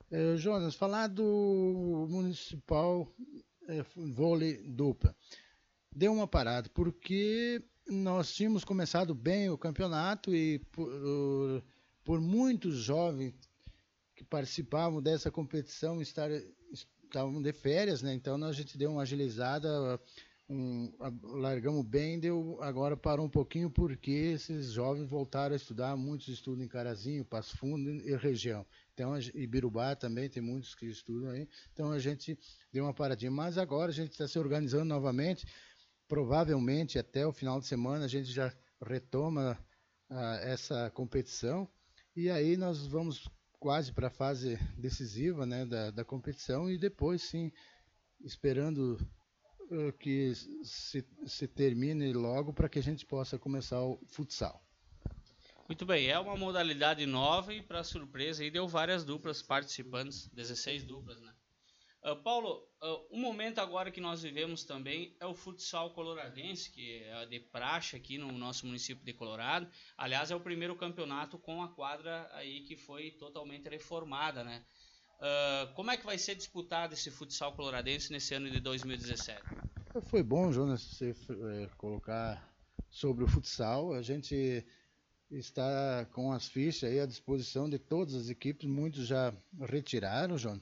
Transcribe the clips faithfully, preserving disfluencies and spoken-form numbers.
Eh, Jonas, falar do Municipal eh, Vôlei Dupla. Deu uma parada, porque nós tínhamos começado bem o campeonato e por, por muitos jovens que participavam dessa competição estar, estavam de férias, né? Então a gente deu uma agilizada, um, largamos bem, deu, agora parou um pouquinho porque esses jovens voltaram a estudar, muitos estudam em Carazinho, Passo Fundo e região. Então, a, Ibirubá também tem muitos que estudam aí. Então a gente deu uma paradinha. Mas agora a gente está se organizando novamente. Provavelmente até o final de semana a gente já retoma ah, essa competição e aí nós vamos quase para a fase decisiva, né, da, da competição e depois sim esperando uh, que se, se termine logo para que a gente possa começar o futsal. Muito bem, é uma modalidade nova e para surpresa aí deu várias duplas participantes, dezesseis duplas, né? Uh, Paulo, uh, um momento agora que nós vivemos também é o futsal coloradense, que é de praxe aqui no nosso município de Colorado. Aliás, é o primeiro campeonato com a quadra aí que foi totalmente reformada, né? Uh, como é que vai ser disputado esse futsal coloradense nesse ano de dois mil e dezessete? Foi bom, Jonas, você é, colocar sobre o futsal. A gente está com as fichas aí à disposição de todas as equipes, muitos já retiraram, Jonas.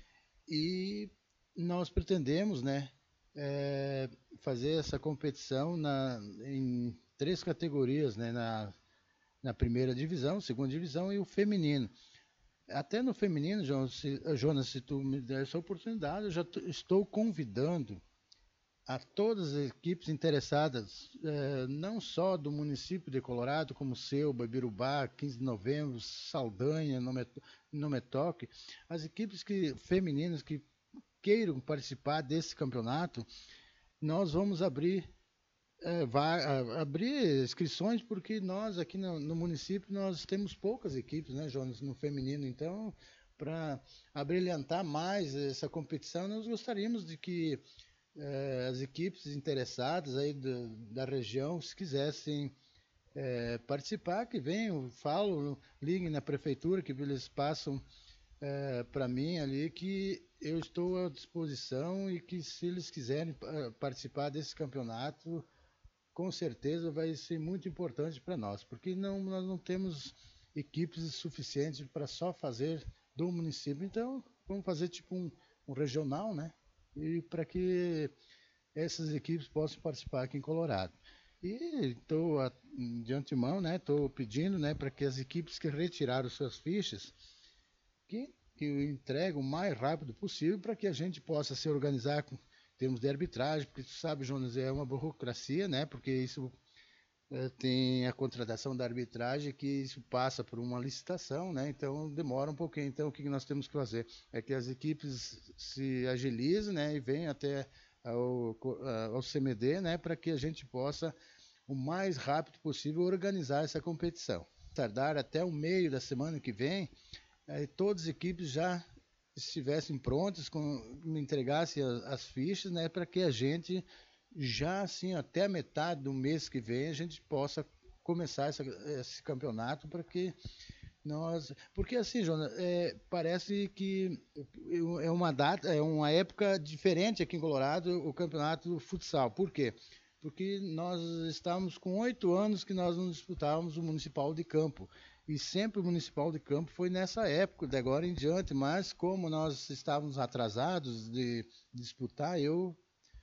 E nós pretendemos, né, é, fazer essa competição na, em três categorias, né, na, na primeira divisão, segunda divisão e o feminino. Até no feminino, Jonas, se, Jonas, se tu me der essa oportunidade, eu já estou convidando a todas as equipes interessadas, eh, não só do município de Colorado, como Selba, Birubá, quinze de novembro, Saldanha, Nometoque, as equipes que, femininas que queiram participar desse campeonato, nós vamos abrir, é, vai, a, abrir inscrições porque nós aqui no, no, município nós temos poucas equipes, né, Jonas, no feminino. Então, para abrilhantar mais essa competição, nós gostaríamos de que é, as equipes interessadas aí da, da região, se quisessem é, participar, que venham, falam, liguem na prefeitura, que eles passam é, para mim ali que eu estou à disposição e que se eles quiserem participar desse campeonato, com certeza vai ser muito importante para nós, porque não, nós não temos equipes suficientes para só fazer do município. Então, vamos fazer tipo um, um regional, né? E para que essas equipes possam participar aqui em Colorado. E estou de antemão, né? Estou pedindo, né, para que as equipes que retiraram suas fichas que, que entregue o mais rápido possível para que a gente possa se organizar com termos de arbitragem, porque tu sabe, Jonas, é uma burocracia, né? Porque isso é, tem a contratação da arbitragem que isso passa por uma licitação, né? Então demora um pouquinho. Então o que nós temos que fazer é que as equipes se agilizem, né? E venham até ao, ao C M D, né? Para que a gente possa o mais rápido possível organizar essa competição. Tardar até o meio da semana que vem, aí todas as equipes já estivessem prontas, com, me entregassem as, as fichas, né, para que a gente já assim até a metade do mês que vem a gente possa começar essa, esse campeonato para que nós, porque assim, Jonas, é, parece que é uma data, é uma época diferente aqui em Colorado o campeonato do futsal. Por quê? Porque nós estávamos com oito anos que nós não disputávamos o municipal de campo. E sempre o municipal de campo foi nessa época, de agora em diante. Mas como nós estávamos atrasados de disputar, eu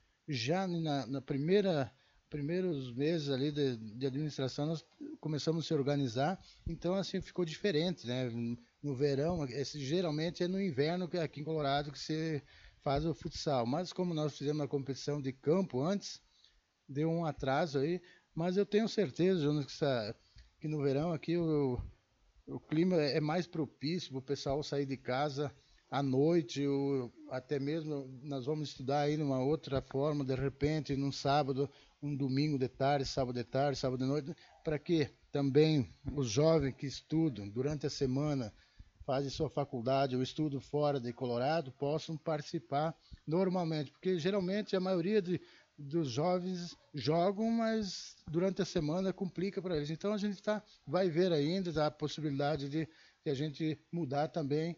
já na, na primeira primeiros meses ali de, de administração nós começamos a se organizar, então assim ficou diferente, né? No verão, esse geralmente é no inverno que aqui em Colorado que se faz o futsal, mas como nós fizemos a competição de campo antes, deu um atraso aí, mas eu tenho certeza, Jonas, que, essa, que no verão aqui o, o clima é mais propício para o pessoal sair de casa à noite, ou até mesmo nós vamos estudar aí numa outra forma, de repente, num sábado, um domingo de tarde, sábado de tarde, sábado de noite, para que também os jovens que estudam durante a semana, fazem sua faculdade ou estudam fora de Colorado, possam participar normalmente, porque geralmente a maioria de, dos jovens jogam, mas durante a semana complica para eles. Então a gente tá, vai ver ainda a possibilidade de, de a gente mudar também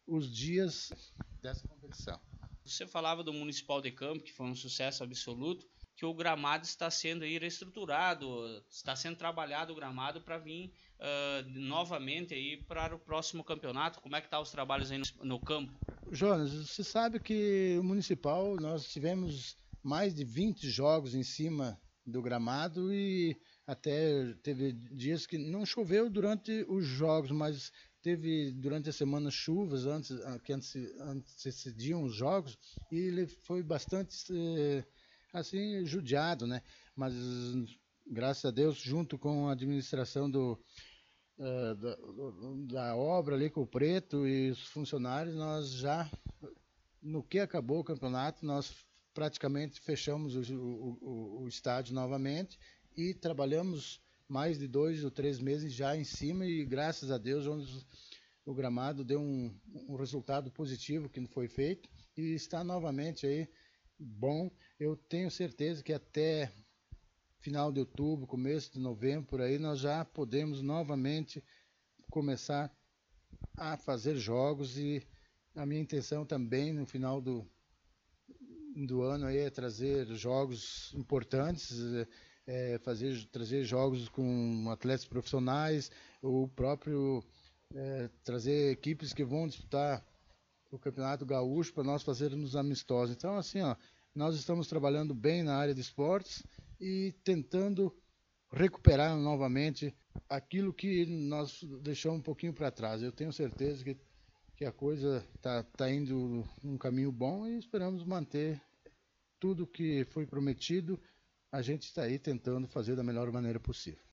os dias dessa competição. Você falava do Municipal de Campo, que foi um sucesso absoluto, que o gramado está sendo aí reestruturado, está sendo trabalhado o gramado para vir uh, novamente aí para o próximo campeonato. Como é que tá os trabalhos aí no, no campo? Jonas, você sabe que o Municipal, nós tivemos mais de vinte jogos em cima do gramado e até teve dias que não choveu durante os jogos, mas teve durante a semana chuvas antes, que antecediam os jogos, e ele foi bastante assim judiado, né? Mas graças a Deus, junto com a administração do, uh, da, da obra ali com o Preto e os funcionários, nós já, no que acabou o campeonato, nós praticamente fechamos o, o, o, o estádio novamente e trabalhamos mais de dois ou três meses já em cima, e graças a Deus o gramado deu um, um resultado positivo que foi feito e está novamente aí bom. Eu tenho certeza que até final de outubro, começo de novembro, por aí, nós já podemos novamente começar a fazer jogos, e a minha intenção também no final do, do ano aí é trazer jogos importantes, é, fazer, trazer jogos com atletas profissionais, o próprio é, trazer equipes que vão disputar o Campeonato Gaúcho para nós fazermos amistosos. Então, assim, ó, nós estamos trabalhando bem na área de esportes e tentando recuperar novamente aquilo que nós deixamos um pouquinho para trás. Eu tenho certeza que, que a coisa está tá indo num caminho bom e esperamos manter tudo que foi prometido. A gente está aí tentando fazer da melhor maneira possível.